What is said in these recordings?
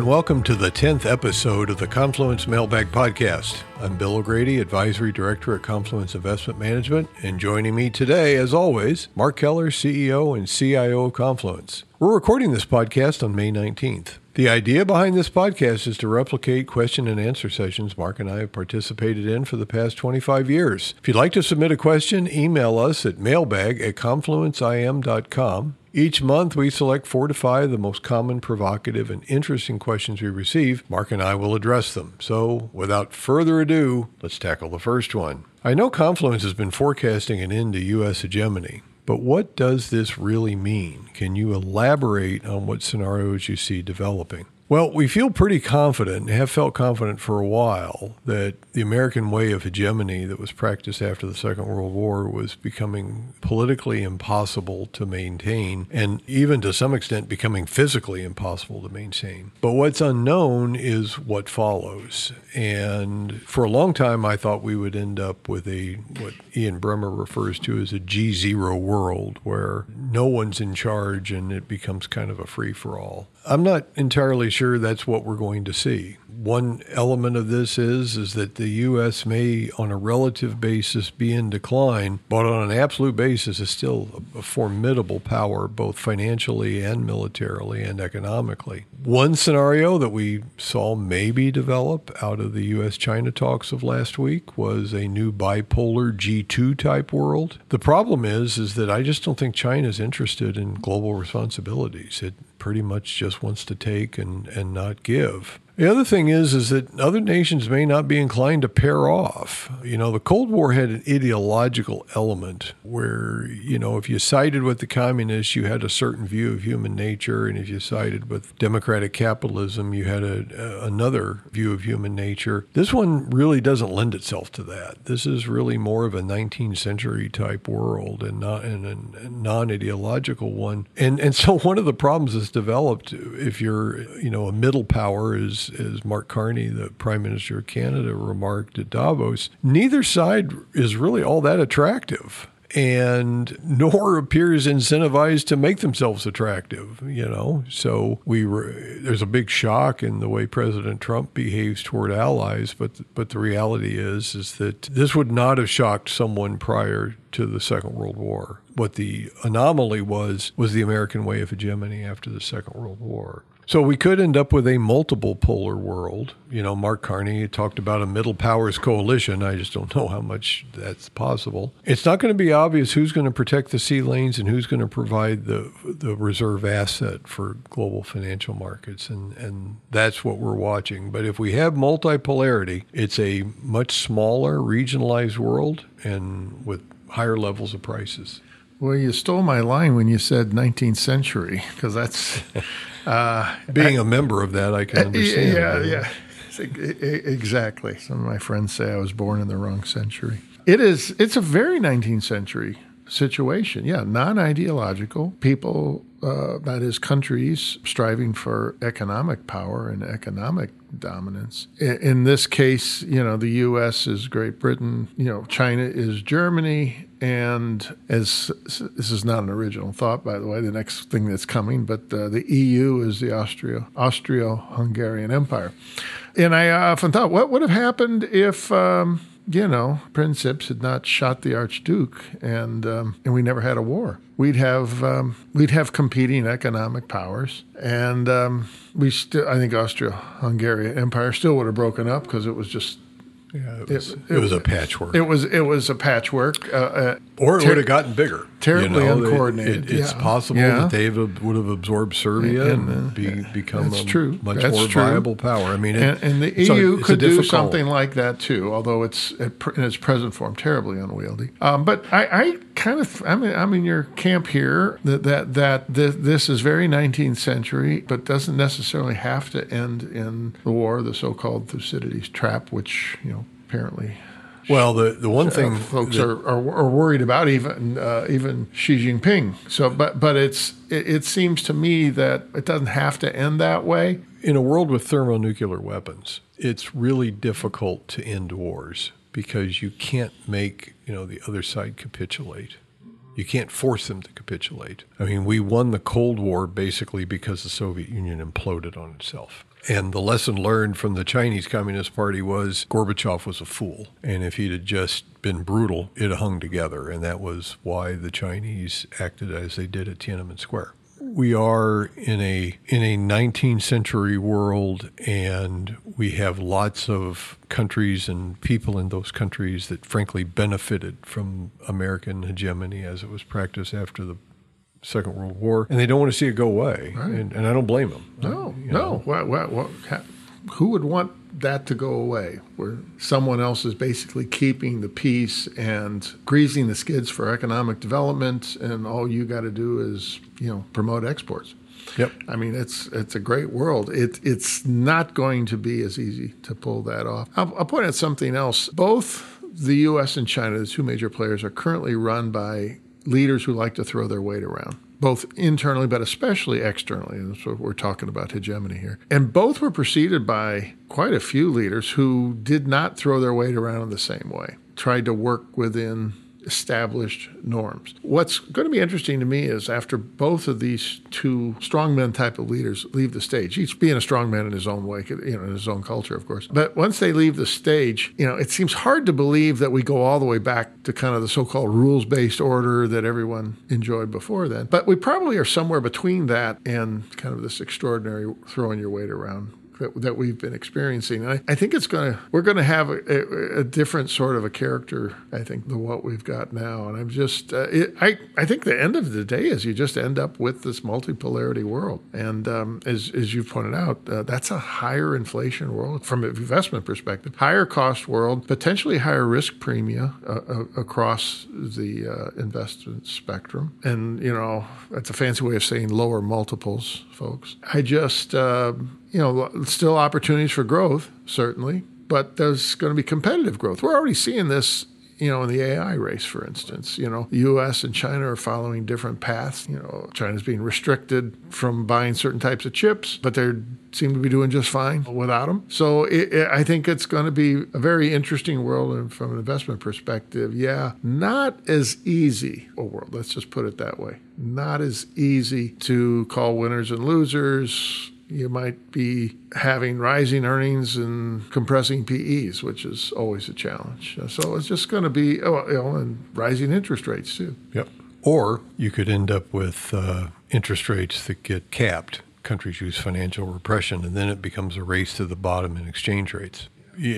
welcome to the 10th episode of the Confluence Mailbag Podcast. I'm Bill O'Grady, Advisory Director at Confluence Investment Management, and joining me today, as always, Mark Keller, CEO and CIO of Confluence. We're recording this podcast on May 19th. The idea behind this podcast is to replicate question and answer sessions Mark and I have participated in for the past 25 years. If you'd like to submit a question, email us at mailbag@confluenceim.com. Each month, we select 4 to 5 of the most common, provocative, and interesting questions we receive. Mark and I will address them. So, without further ado, let's tackle the first one. I know Confluence has been forecasting an end to U.S. hegemony, but what does this really mean? Can you elaborate on what scenarios you see developing? Well, we feel pretty confident and have felt confident for a while that the American way of hegemony that was practiced after the Second World War was becoming politically impossible to maintain and even to some extent becoming physically impossible to maintain. But what's unknown is what follows. And for a long time, I thought we would end up with what Ian Bremmer refers to as a G0 world where no one's in charge and it becomes kind of a free-for-all. I'm not entirely sure that's what we're going to see. One element of this is that the U.S. may, on a relative basis, be in decline, but on an absolute basis is still a formidable power, both financially and militarily and economically. One scenario that we saw maybe develop out of the U.S.-China talks of last week was a new bipolar G2 type world. The problem is that I just don't think China's interested in global responsibilities. It pretty much just wants to take and not give. The other thing is that other nations may not be inclined to pair off. The Cold War had an ideological element where, if you sided with the communists, you had a certain view of human nature. And if you sided with democratic capitalism, you had another view of human nature. This one really doesn't lend itself to that. This is really more of a 19th century type world and not a non-ideological one. And so one of the problems that's developed if you're, a middle power as Mark Carney, the Prime Minister of Canada, remarked at Davos, neither side is really all that attractive and nor appears incentivized to make themselves attractive, So there's a big shock in the way President Trump behaves toward allies, but the reality is that this would not have shocked someone prior to the Second World War. What the anomaly was the American way of hegemony after the Second World War. So we could end up with a multiple polar world. Mark Carney talked about a middle powers coalition. I just don't know how much that's possible. It's not going to be obvious who's going to protect the sea lanes and who's going to provide the reserve asset for global financial markets. And that's what we're watching. But if we have multipolarity, it's a much smaller regionalized world and with higher levels of prices. Well, you stole my line when you said 19th century, because that's... Being a member of that, I can understand. Yeah, exactly. Some of my friends say I was born in the wrong century. It's a very 19th century situation. Yeah, non-ideological. People, that is countries striving for economic power and economic dominance. In this case, the U.S. is Great Britain, China is Germany, and as this is not an original thought, by the way, the next thing that's coming, but the EU is the Austro-Hungarian Empire. And I often thought, what would have happened if, Princeps had not shot the Archduke and we never had a war? We'd have competing economic powers, and I think Austro-Hungarian Empire still would have broken up because it was just. Yeah, it was a patchwork. It was a patchwork. Or it would have gotten bigger. Terribly uncoordinated. It's possible that they would have absorbed Serbia and become a much more viable power. I mean, and the EU could do something like that too, although it's in its present form terribly unwieldy. But I'm in your camp here that this is very 19th century, but doesn't necessarily have to end in the war, the so-called Thucydides trap, which apparently. Well, the one thing folks are worried about, even Xi Jinping. So, but it seems to me that it doesn't have to end that way. In a world with thermonuclear weapons, it's really difficult to end wars because you can't make the other side capitulate. You can't force them to capitulate. I mean, we won the Cold War basically because the Soviet Union imploded on itself. And the lesson learned from the Chinese Communist Party was Gorbachev was a fool. And if he'd have just been brutal, it hung together. And that was why the Chinese acted as they did at Tiananmen Square. We are in a 19th century world, and we have lots of countries and people in those countries that frankly benefited from American hegemony as it was practiced after the Second World War, and they don't want to see it go away. Right. And I don't blame them. No. Who would want that to go away, where someone else is basically keeping the peace and greasing the skids for economic development, and all you got to do is, promote exports. Yep. I mean, it's a great world. It's not going to be as easy to pull that off. I'll point out something else. Both the U.S. and China, the two major players, are currently run by leaders who like to throw their weight around, both internally but especially externally. And that's what we're talking about, hegemony here. And both were preceded by quite a few leaders who did not throw their weight around in the same way, tried to work within established norms. What's going to be interesting to me is after both of these two strongman type of leaders leave the stage, each being a strongman in his own way, in his own culture, of course. But once they leave the stage, it seems hard to believe that we go all the way back to kind of the so-called rules-based order that everyone enjoyed before then. But we probably are somewhere between that and kind of this extraordinary throwing your weight around that we've been experiencing. And I think we're going to have a different sort of a character, I think, than what we've got now. And I'm just, I think the end of the day is you just end up with this multipolarity world. And as you've pointed out, that's a higher inflation world from an investment perspective, higher cost world, potentially higher risk premia across the investment spectrum. And, that's a fancy way of saying lower multiples, folks. I just, still opportunities for growth, certainly, but there's going to be competitive growth. We're already seeing this, in the AI race, for instance. The U.S. and China are following different paths. China's being restricted from buying certain types of chips, but they seem to be doing just fine without them. So I think it's going to be a very interesting world, and from an investment perspective, not as easy a world. Let's just put it that way. Not as easy to call winners and losers. You might be having rising earnings and compressing PEs, which is always a challenge. So it's just going to be, and rising interest rates too. Yep. Or you could end up with interest rates that get capped. Countries use financial repression, and then it becomes a race to the bottom in exchange rates.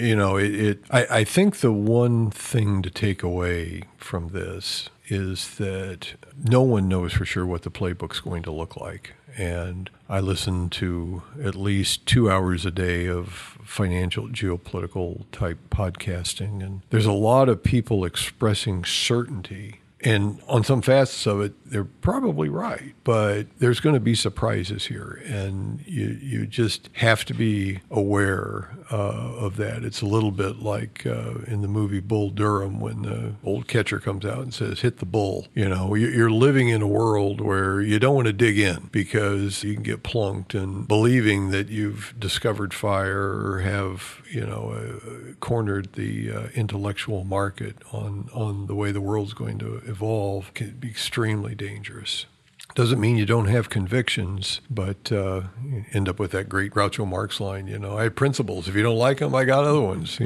I think the one thing to take away from this is that no one knows for sure what the playbook's going to look like. And I listen to at least 2 hours a day of financial, geopolitical type podcasting. And there's a lot of people expressing certainty. And on some facets of it, they're probably right. But there's going to be surprises here. And you just have to be aware of that. It's a little bit like in the movie Bull Durham when the old catcher comes out and says, hit the bull. You're living in a world where you don't want to dig in because you can get plunked, and believing that you've discovered fire or have, cornered the intellectual market on the way the world's going to evolve can be extremely dangerous. Doesn't mean you don't have convictions, but you end up with that great Groucho Marx line, I have principles. If you don't like them, I got other ones,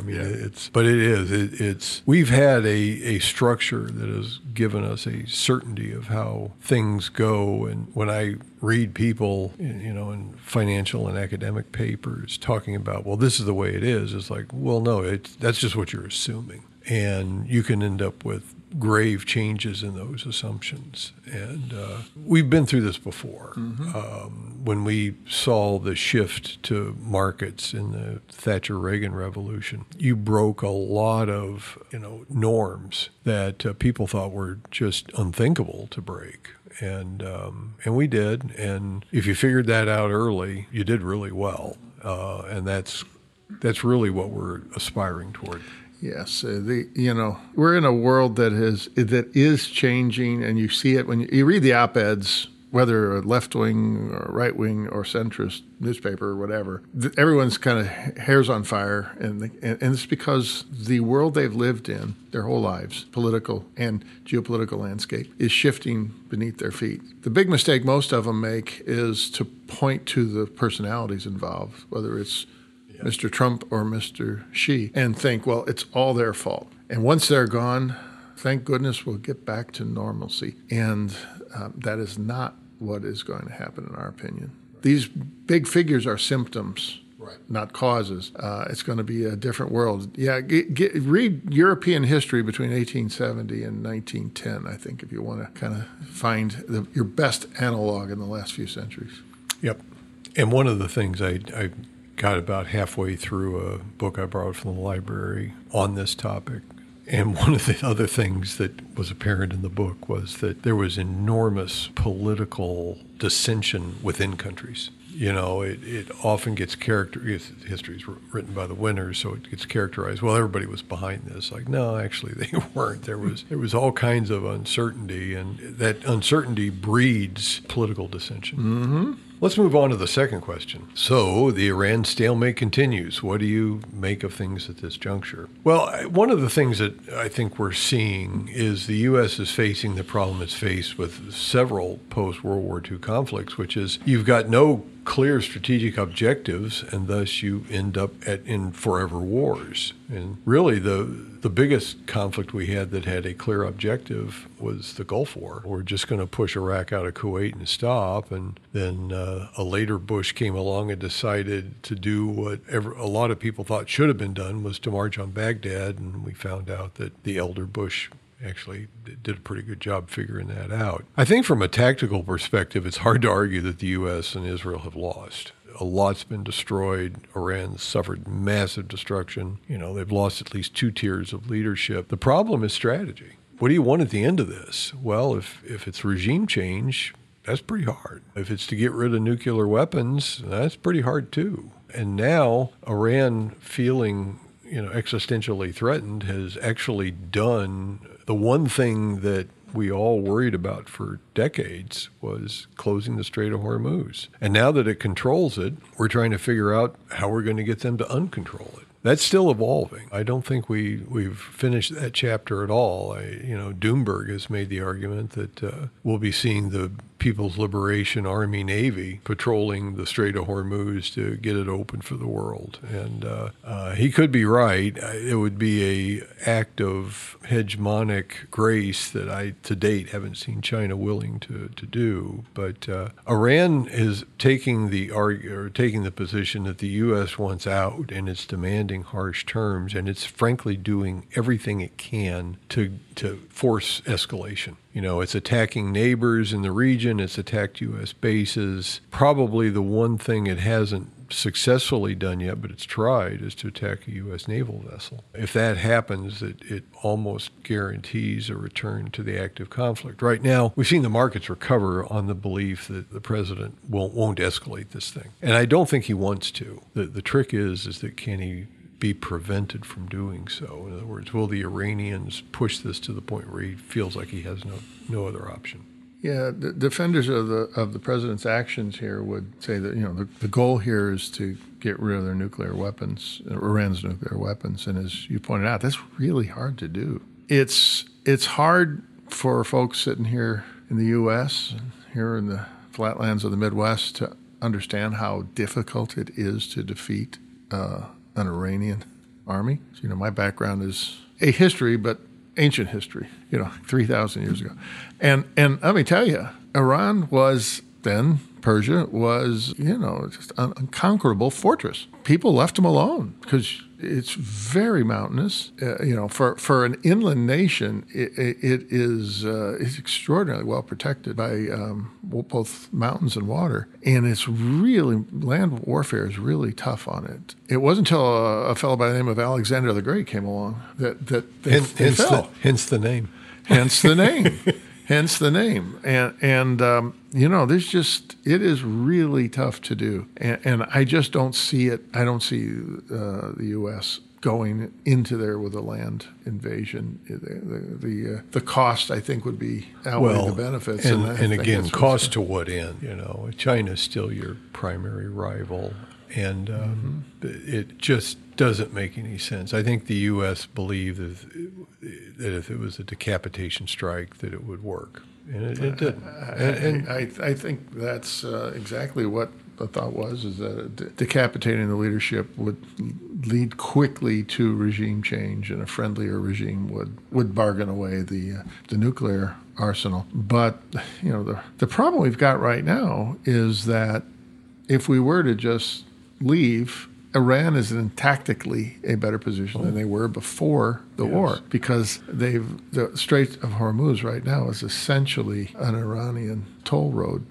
we've had a structure that has given us a certainty of how things go. And when I read people, in financial and academic papers talking about, well, this is the way it is, it's like, well, no, that's just what you're assuming. And you can end up with grave changes in those assumptions. And we've been through this before. Mm-hmm. When we saw the shift to markets in the Thatcher-Reagan revolution, you broke a lot of norms that people thought were just unthinkable to break. And we did. And if you figured that out early, you did really well. And that's really what we're aspiring toward. Yes, we're in a world that is changing, and you see it when you read the op-eds whether a left-wing or right-wing or centrist newspaper or whatever, everyone's kind of hairs on fire. And it's because the world they've lived in their whole lives, political and geopolitical landscape, is shifting beneath their feet. The big mistake most of them make is to point to the personalities involved, whether it's Mr. Trump or Mr. Xi, and think, well, it's all their fault. And once they're gone, thank goodness we'll get back to normalcy. And that is not what is going to happen, in our opinion. These big figures are symptoms, not causes. It's going to be a different world. Yeah, read European history between 1870 and 1910, I think, if you want to kind of find your best analog in the last few centuries. Yep. And one of the things I got about halfway through a book I borrowed from the library on this topic. And one of the other things that was apparent in the book was that there was enormous political dissension within countries. You know, it often gets history is written by the winners, so it gets characterized, well, everybody was behind this. Like, no, actually they weren't. There was all kinds of uncertainty, and that uncertainty breeds political dissension. Mm-hmm. Let's move on to the second question. So the Iran stalemate continues. What do you make of things at this juncture? Well, one of the things that I think we're seeing is the U.S. is facing the problem it's faced with several post-World War II conflicts, which is you've got no clear strategic objectives, and thus you end up in forever wars. And really, the biggest conflict we had that had a clear objective was the Gulf War. We're just going to push Iraq out of Kuwait and stop. And then a later Bush came along and decided to do what a lot of people thought should have been done, was to march on Baghdad. And we found out that the elder Bush actually did a pretty good job figuring that out. I think from a tactical perspective, it's hard to argue that the U.S. and Israel have lost. A lot's been destroyed. Iran's suffered massive destruction. You know, they've lost at least 2 tiers of leadership. The problem is strategy. What do you want at the end of this? Well, if it's regime change, that's pretty hard. If it's to get rid of nuclear weapons, that's pretty hard too. And now Iran, feeling existentially threatened, has actually done the one thing that we all worried about for decades, was closing the Strait of Hormuz. And now that it controls it, we're trying to figure out how we're going to get them to uncontrol it. That's still evolving. I don't think we've finished that chapter at all. Doomberg has made the argument that we'll be seeing the People's Liberation Army Navy patrolling the Strait of Hormuz to get it open for the world. And he could be right. It would be an act of hegemonic grace that I, to date, haven't seen China willing to do. But Iran is taking the position that the U.S. wants out, and it's demanding harsh terms, and it's frankly doing everything it can to force escalation. It's attacking neighbors in the region. It's attacked U.S. bases. Probably the one thing it hasn't successfully done yet, but it's tried, is to attack a U.S. naval vessel. If that happens, it almost guarantees a return to the active conflict. Right now, we've seen the markets recover on the belief that the president won't escalate this thing. And I don't think he wants to. The trick is that can he be prevented from doing so? In other words, will the Iranians push this to the point where he feels like he has no other option? Yeah, the defenders of the president's actions here would say that the goal here is to get rid of their nuclear weapons, Iran's nuclear weapons, and as you pointed out, that's really hard to do. It's hard for folks sitting here in the U.S., here in the flatlands of the Midwest, to understand how difficult it is to defeat an Iranian army. So, my background is a history, but ancient history, 3,000 years ago. And let me tell you, Iran was then, Persia was, just an unconquerable fortress. People left them alone because it's very mountainous. For an inland nation, it's extraordinarily well protected by both mountains and water. And it's really, land warfare is really tough on it. It wasn't until a fellow by the name of Alexander the Great came along that they fell. Hence the name. Hence the name. Hence the name. And it is really tough to do. And I just don't see it. I don't see the U.S. going into there with a land invasion. The cost, I think, would be outweigh the benefits. And again, cost to what end? China is still your primary rival, and it just doesn't make any sense. I think the U.S. believed that if it was a decapitation strike, that it would work, and it didn't. I think that's exactly what the thought was, is that decapitating the leadership would lead quickly to regime change, and a friendlier regime would bargain away the nuclear arsenal. But the problem we've got right now is that if we were to just leave, Iran is in tactically a better position than they were before the war, because the Strait of Hormuz right now is essentially an Iranian toll road,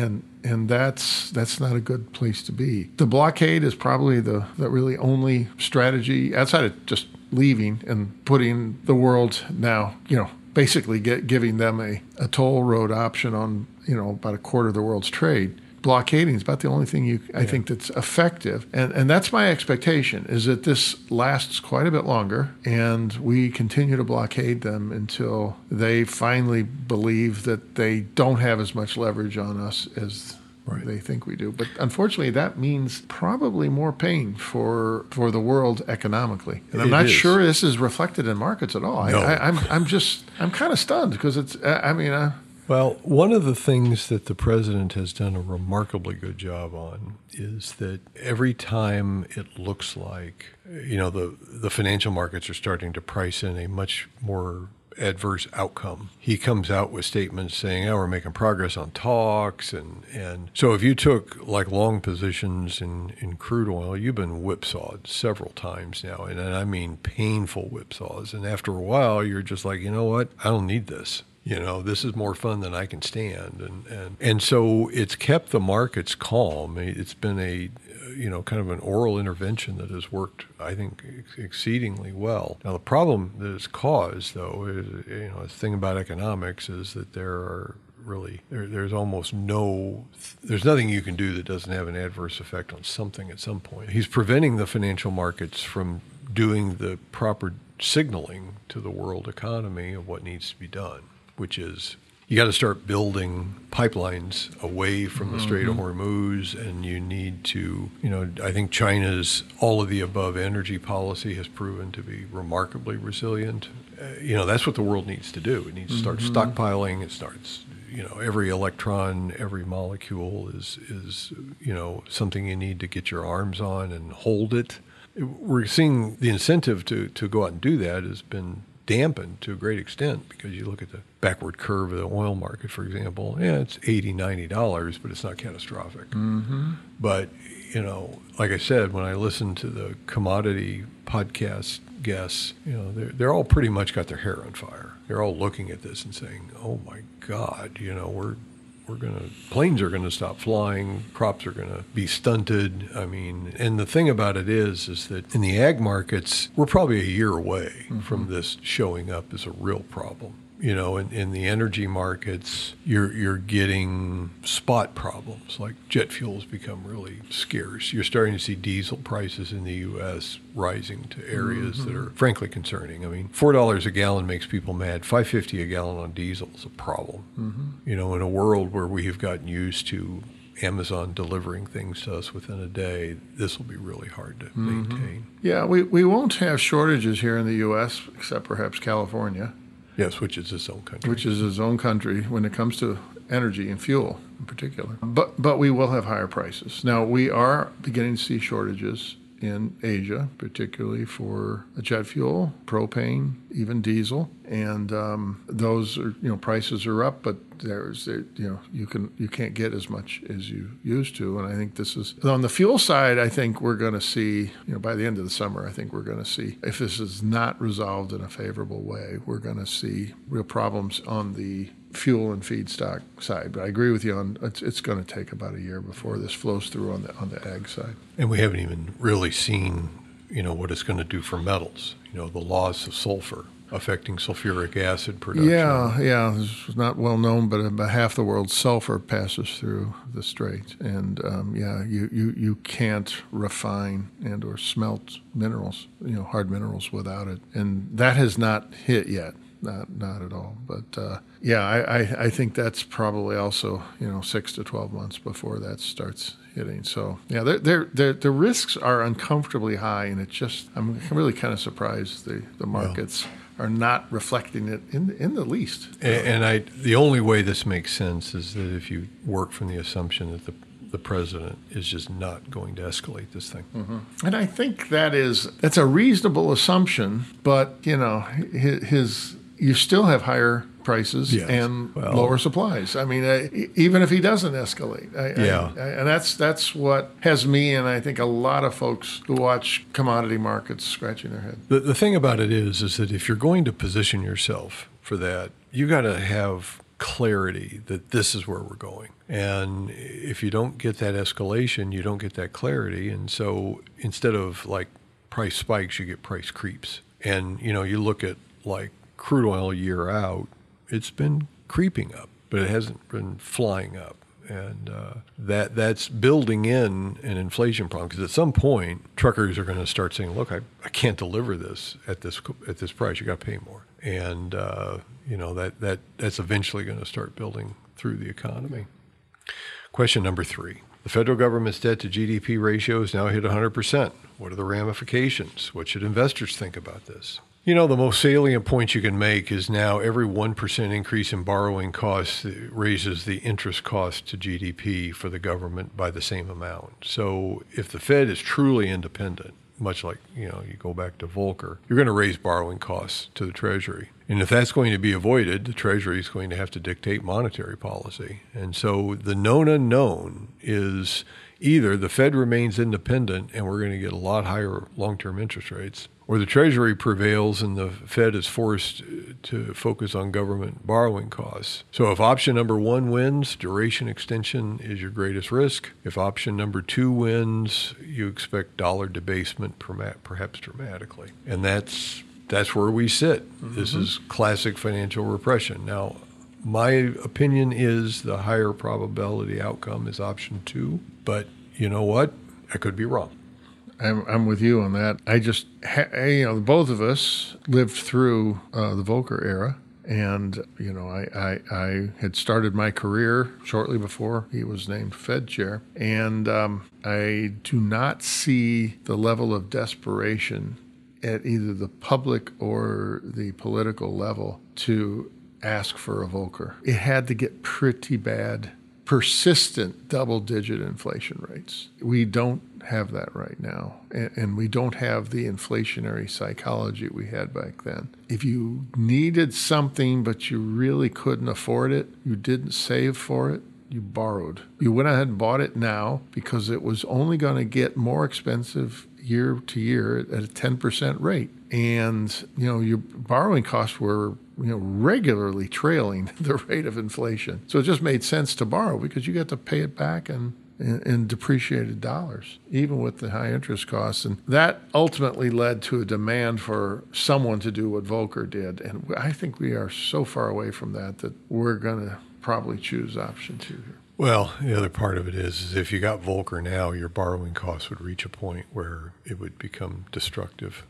and that's not a good place to be. The blockade is probably the really only strategy outside of just leaving and putting the world now, basically giving them a toll road option on about a quarter of the world's trade. Blockading is about the only thing I think that's effective. And that's my expectation, is that this lasts quite a bit longer, and we continue to blockade them until they finally believe that they don't have as much leverage on us as they think we do. But unfortunately, that means probably more pain for the world economically. And I'm not sure this is reflected in markets at all. No. I'm kind of stunned, because it's, well, one of the things that the president has done a remarkably good job on is that every time it looks like, the financial markets are starting to price in a much more adverse outcome, he comes out with statements saying, we're making progress on talks. And so if you took like long positions in crude oil, you've been whipsawed several times now. And I mean painful whipsaws. And after a while, you're just like, you know what? I don't need this. This is more fun than I can stand. And so it's kept the markets calm. It's been a, kind of an oral intervention that has worked, I think, exceedingly well. Now, the problem that it's caused, though, is, the thing about economics is that there's almost there's nothing you can do that doesn't have an adverse effect on something at some point. He's preventing the financial markets from doing the proper signaling to the world economy of what needs to be done, which is you got to start building pipelines away from the Strait of Hormuz, and you need to, I think China's all of the above energy policy has proven to be remarkably resilient. That's what the world needs to do. It needs to start stockpiling. It starts, every electron, every molecule is something you need to get your arms on and hold it. We're seeing the incentive to go out and do that has been dampened to a great extent, because you look at the backward curve of the oil market, for example, it's $80, $90, but it's not catastrophic. But, like I said, when I listen to the commodity podcast guests, they're all pretty much got their hair on fire. They're all looking at this and saying, oh my God, planes are going to stop flying, crops are going to be stunted. And the thing about it is that in the ag markets, we're probably a year away from this showing up as a real problem. In the energy markets, you're getting spot problems, like jet fuels become really scarce. You're starting to see diesel prices in the U.S. rising to areas that are frankly concerning. $4 a gallon makes people mad. $5.50 a gallon on diesel is a problem. In a world where we have gotten used to Amazon delivering things to us within a day, this will be really hard to maintain. Yeah, we won't have shortages here in the U.S., except perhaps California. Yes, which is its own country. Which is its own country when it comes to energy and fuel in particular. But we will have higher prices. Now, we are beginning to see shortages in Asia, particularly for jet fuel, propane, even diesel. And those are, prices are up, but you can't get as much as you used to. And I think this is on the fuel side. I think we're going to see, by the end of the summer, I think we're going to see, if this is not resolved in a favorable way, we're going to see real problems on the fuel and feedstock side. But I agree with you on it's going to take about a year before this flows through on the ag side. And we haven't even really seen, what it's going to do for metals. The loss of sulfur affecting sulfuric acid production. Yeah. This was not well known, but about half the world's sulfur passes through the strait. And you can't refine and or smelt minerals, hard minerals without it. And that has not hit yet. Not at all. But I think that's probably also 6 to 12 months before that starts hitting. So the risks are uncomfortably high, and I'm really kind of surprised the markets are not reflecting it in the least. And the only way this makes sense is that if you work from the assumption that the president is just not going to escalate this thing. Mm-hmm. And I think that's a reasonable assumption, but you still have higher prices and lower supplies. I mean, even if he doesn't escalate. And that's what has me and I think a lot of folks who watch commodity markets scratching their head. The thing about it is that if you're going to position yourself for that, you got to have clarity that this is where we're going. And if you don't get that escalation, you don't get that clarity. And so instead of like price spikes, you get price creeps. And, you look at like crude oil a year out, it's been creeping up, but it hasn't been flying up. And that's building in an inflation problem, because at some point, truckers are going to start saying, look, I can't deliver this at this price. You got to pay more. And, that's eventually going to start building through the economy. Question number 3. The federal government's debt to GDP ratio has now hit 100%. What are the ramifications? What should investors think about this? The most salient point you can make is now every 1% increase in borrowing costs raises the interest cost to GDP for the government by the same amount. So if the Fed is truly independent, much like, you go back to Volcker, you're going to raise borrowing costs to the Treasury. And if that's going to be avoided, the Treasury is going to have to dictate monetary policy. And so the known unknown is either the Fed remains independent and we're going to get a lot higher long-term interest rates, or the Treasury prevails and the Fed is forced to focus on government borrowing costs. So if option number 1 wins, duration extension is your greatest risk. If option number 2 wins, you expect dollar debasement, perhaps dramatically. And that's where we sit. Mm-hmm. This is classic financial repression. Now, my opinion is the higher probability outcome is option 2, but you know what? I could be wrong. I'm with you on that. I just, both of us lived through the Volcker era. And, I had started my career shortly before he was named Fed chair. And I do not see the level of desperation at either the public or the political level to ask for a Volcker. It had to get pretty bad. Persistent double-digit inflation rates. We don't have that right now, and we don't have the inflationary psychology we had back then. If you needed something but you really couldn't afford it, you didn't save for it, you borrowed. You went ahead and bought it now because it was only going to get more expensive year to year at a 10% rate. And, your borrowing costs were regularly trailing the rate of inflation. So it just made sense to borrow because you got to pay it back in depreciated dollars, even with the high interest costs. And that ultimately led to a demand for someone to do what Volcker did. And I think we are so far away from that we're going to probably choose option 2 here. Well, the other part of it is if you got Volcker now, your borrowing costs would reach a point where it would become destructive.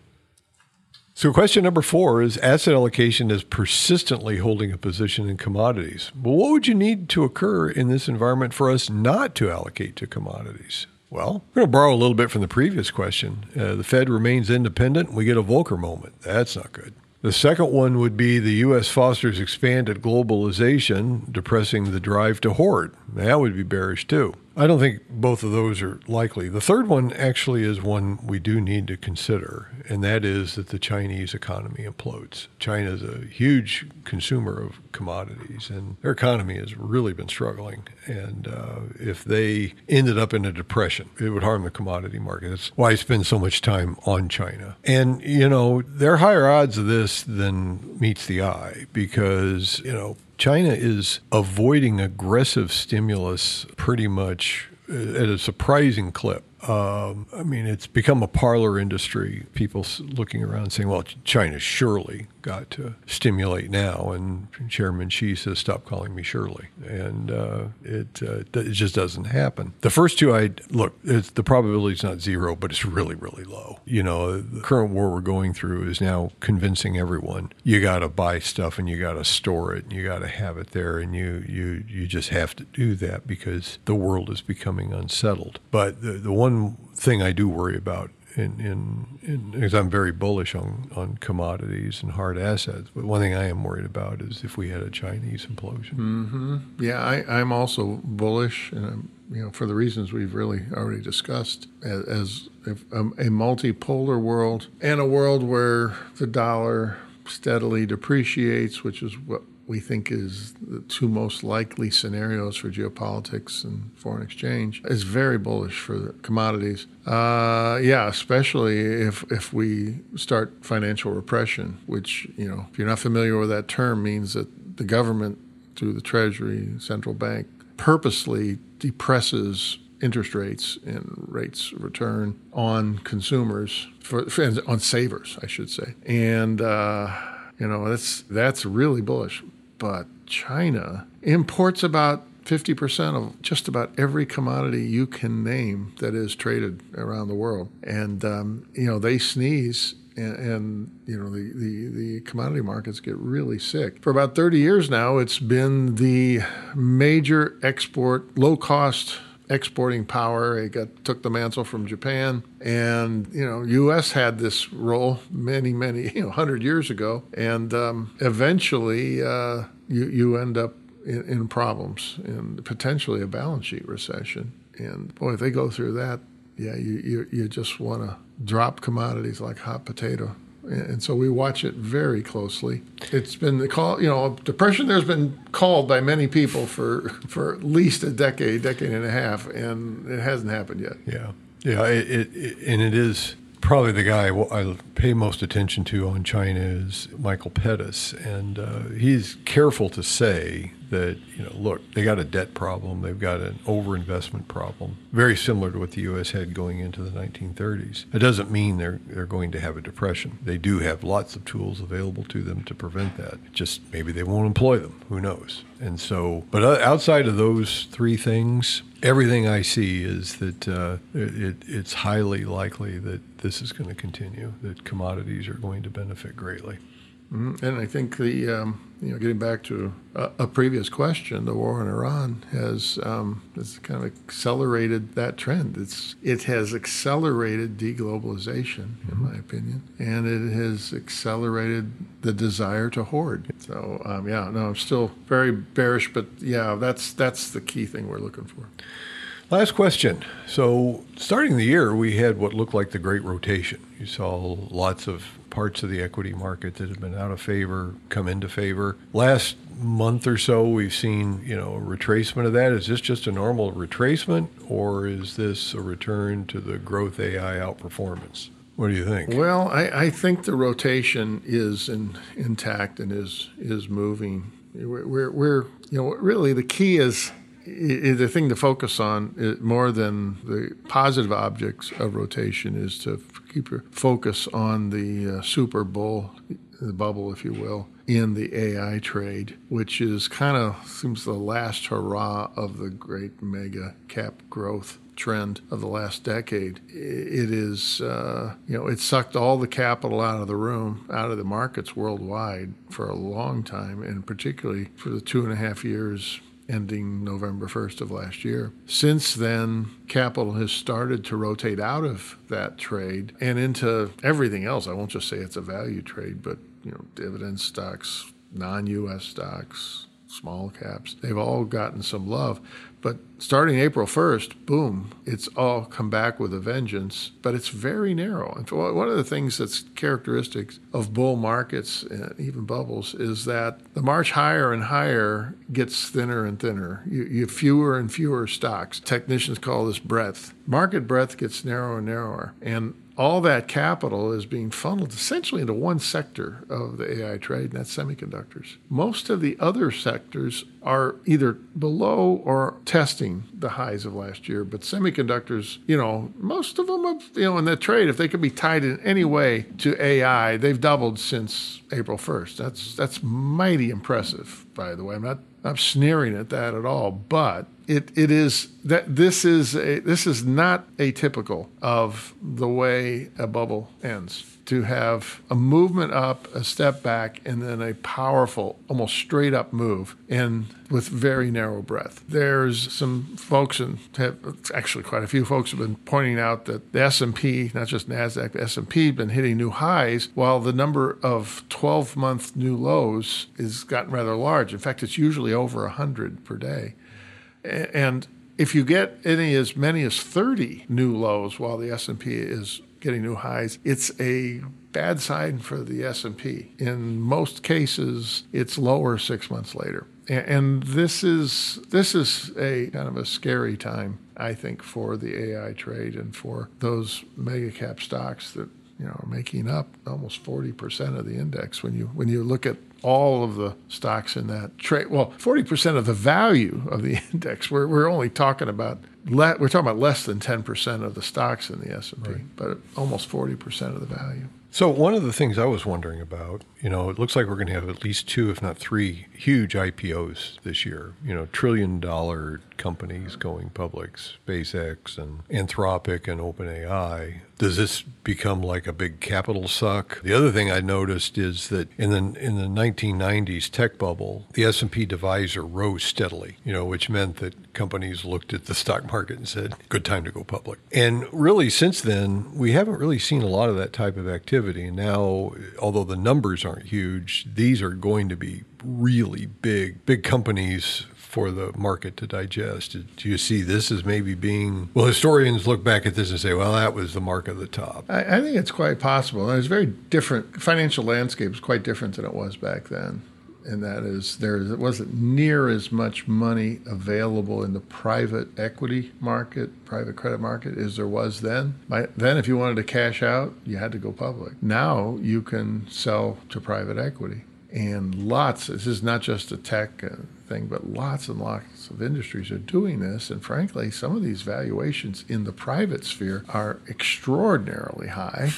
So question number 4 is asset allocation is persistently holding a position in commodities. Well, what would you need to occur in this environment for us not to allocate to commodities? Well, we're going to borrow a little bit from the previous question. The Fed remains independent. We get a Volcker moment. That's not good. The second one would be the U.S. fosters expanded globalization, depressing the drive to hoard. That would be bearish too. I don't think both of those are likely. The third one actually is one we do need to consider, and that is that the Chinese economy implodes. China is a huge consumer of commodities, and their economy has really been struggling. And if they ended up in a depression, it would harm the commodity market. That's why I spend so much time on China. And, there are higher odds of this than meets the eye because, China is avoiding aggressive stimulus pretty much at a surprising clip. I mean, it's become a parlor industry. People looking around saying, well, China's surely got to stimulate now. And Chairman Xi says, stop calling me Shirley. And it just doesn't happen. The first two, the probability is not zero, but it's really, really low. You know, the current war we're going through is now convincing everyone you got to buy stuff and you got to store it and you got to have it there. And you just have to do that because the world is becoming unsettled. But the one thing I do worry about because I'm very bullish on commodities and hard assets, but one thing I am worried about is if we had a Chinese implosion. Mm-hmm. Yeah, I'm also bullish, and for the reasons we've really already discussed, as a multipolar world and a world where the dollar steadily depreciates, which is what we think is the two most likely scenarios for geopolitics and foreign exchange, is very bullish for the commodities. Especially if we start financial repression, which, if you're not familiar with that term, means that the government, through the Treasury, central bank, purposely depresses interest rates and rates of return on consumers, on savers, I should say. And, that's really bullish. But China imports about 50% of just about every commodity you can name that is traded around the world. And, they sneeze and the commodity markets get really sick. For about 30 years now, it's been the major low-cost exporting power. It took the mantle from Japan. And, U.S. had this role many, 100 years ago. And eventually you end up in problems and potentially a balance sheet recession. And, boy, if they go through that, you just want to drop commodities like hot potato. And so we watch it very closely. It's been depression there's been called by many people for at least a decade and a half, and it hasn't happened yet. Yeah. It is probably the guy I pay most attention to on China is Michael Pettis, and he's careful to say that, look, they got a debt problem, they've got an overinvestment problem, very similar to what the U.S. had going into the 1930s. It doesn't mean they're going to have a depression. They do have lots of tools available to them to prevent that. Just maybe they won't employ them. Who knows? And so, but outside of those three things, everything I see is that it's highly likely that this is going to continue, that commodities are going to benefit greatly. Mm-hmm. And I think getting back to a previous question, the war in Iran has kind of accelerated that trend. It has accelerated deglobalization, in my opinion, and it has accelerated the desire to hoard. So, I'm still very bearish, but that's the key thing we're looking for. Last question. So starting the year, we had what looked like the great rotation. You saw lots of parts of the equity market that had been out of favor come into favor. Last month or so, we've seen, a retracement of that. Is this just a normal retracement, or is this a return to the growth AI outperformance? What do you think? Well, I think the rotation is intact and is moving. We're really the key is the thing to focus on more than the positive objects of rotation is to keep your focus on the super bull, the bubble, if you will, in the AI trade, which is kind of seems the last hurrah of the great mega cap growth trend of the last decade. It is, it sucked all the capital out of the room, out of the markets worldwide for a long time, and particularly for the 2.5 years ending November 1st of last year. Since then, capital has started to rotate out of that trade and into everything else. I won't just say it's a value trade, but dividend stocks, non-U.S. stocks, small caps, they've all gotten some love. But starting April 1st, boom, it's all come back with a vengeance, but it's very narrow. And one of the things that's characteristics of bull markets, and even bubbles, is that the march higher and higher gets thinner and thinner. You have fewer and fewer stocks. Technicians call this breadth. Market breadth gets narrower and narrower. And all that capital is being funneled essentially into one sector of the AI trade, and that's semiconductors. Most of the other sectors are either below or testing the highs of last year, but semiconductors, most of them have, in that trade, if they could be tied in any way to AI, they've doubled since April 1st. That's mighty impressive, by the way. I'm sneering at that at all, but it is that this is not atypical of the way a bubble ends. To have a movement up, a step back, and then a powerful, almost straight up move, and with very narrow breadth. There's some folks, and actually quite a few folks have been pointing out that the S&P, not just NASDAQ, the S&P have been hitting new highs, while the number of 12-month new lows has gotten rather large. In fact, it's usually over 100 per day. And if you get as many as 30 new lows while the S&P is getting new highs, it's a bad sign for the S&P. In most cases, it's lower 6 months later. And this is a kind of a scary time, I think, for the AI trade and for those mega cap stocks that are making up almost 40% of the index when you look at all of the stocks in that trade. Well, 40% of the value of the index. We're only talking about less than 10% of the stocks in the S&P, right, but almost 40% of the value. So one of the things I was wondering about, it looks like we're going to have at least 2, if not 3, huge IPOs this year. $1 trillion companies going public, SpaceX and Anthropic and OpenAI. Does this become like a big capital suck? The other thing I noticed is that in the 1990s tech bubble, the S&P divisor rose steadily, which meant that companies looked at the stock market and said, good time to go public. And really, since then, we haven't really seen a lot of that type of activity. And now, although the numbers aren't huge, these are going to be really big companies for the market to digest. Do you see this as maybe historians look back at this and say, well, that was the mark of the top? I think it's quite possible. It's very different. Financial landscape is quite different than it was back then. And that is, there wasn't near as much money available in the private equity market, private credit market, as there was then. Then, if you wanted to cash out, you had to go public. Now you can sell to private equity. And this is not just a tech thing, but lots and lots of industries are doing this. And frankly, some of these valuations in the private sphere are extraordinarily high.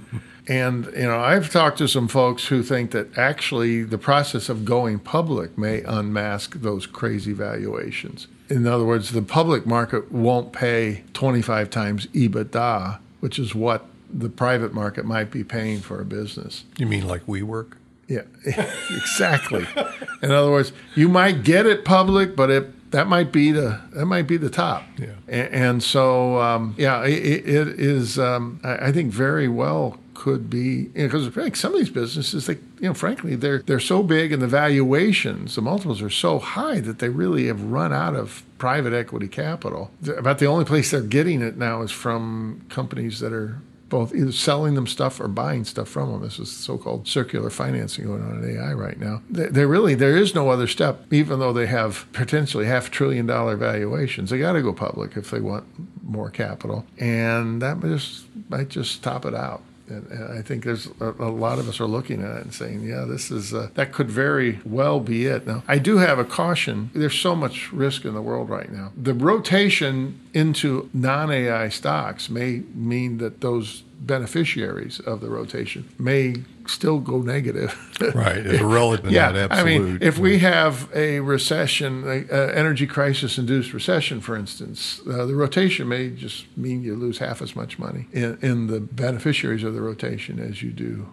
And, I've talked to some folks who think that actually the process of going public may unmask those crazy valuations. In other words, the public market won't pay 25 times EBITDA, which is what the private market might be paying for a business. You mean like WeWork? Yeah, exactly. In other words, you might get it public, but that might be the top. Yeah. And so it is. I think very well could be, because some of these businesses, frankly, they're so big and the valuations, the multiples are so high that they really have run out of private equity capital. About the only place they're getting it now is from companies that are both either selling them stuff or buying stuff from them. This is so-called circular financing going on in AI right now. There is no other step, even though they have potentially $500 billion valuations. They got to go public if they want more capital. And that might just top it out. And I think there's a lot of us are looking at it and saying, yeah, that could very well be it. Now, I do have a caution. There's so much risk in the world right now. The rotation into non-AI stocks may mean that those beneficiaries of the rotation may still go negative. Right, it's irrelevant, not absolute. I mean, if we have a recession, an energy crisis-induced recession, for instance, the rotation may just mean you lose half as much money in the beneficiaries of the rotation as you do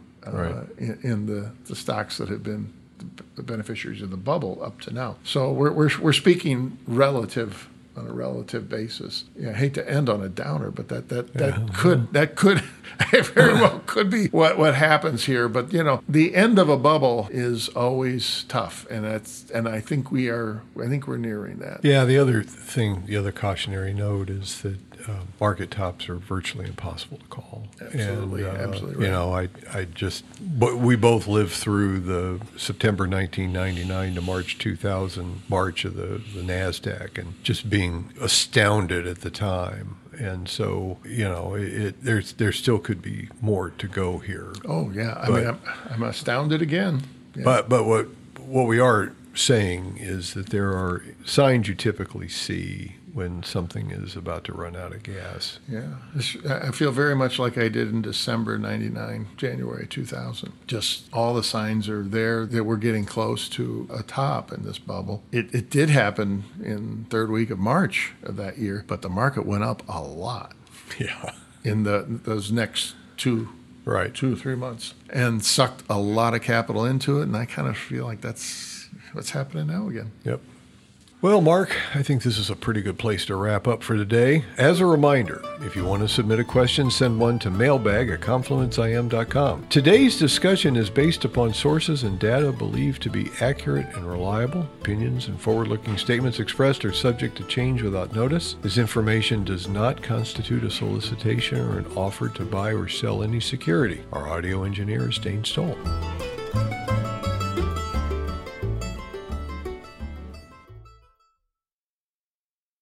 in the stocks that have been the beneficiaries of the bubble up to now. So we're speaking on a relative basis. I hate to end on a downer, but that could very well could be what happens here. But the end of a bubble is always tough, and I think we're nearing that. Yeah. The other cautionary note is that market tops are virtually impossible to call. Absolutely, absolutely right. But we both lived through the September 1999 to March 2000 march of the NASDAQ, and just being astounded at the time And so, there still could be more to go here. Oh, yeah. I mean, I'm astounded again. Yeah. But what we are saying is that there are signs you typically see when something is about to run out of gas. Yeah. I feel very much like I did in December 99, January 2000. Just all the signs are there that we're getting close to a top in this bubble. It did happen in third week of March of that year, but the market went up a lot. Yeah. In those next 2 or 3 months, and sucked a lot of capital into it. And I kind of feel like that's what's happening now again. Yep. Well, Mark, I think this is a pretty good place to wrap up for today. As a reminder, if you want to submit a question, send one to mailbag@confidenceim.com. Today's discussion is based upon sources and data believed to be accurate and reliable. Opinions and forward-looking statements expressed are subject to change without notice. This information does not constitute a solicitation or an offer to buy or sell any security. Our audio engineer is Dane Stoll.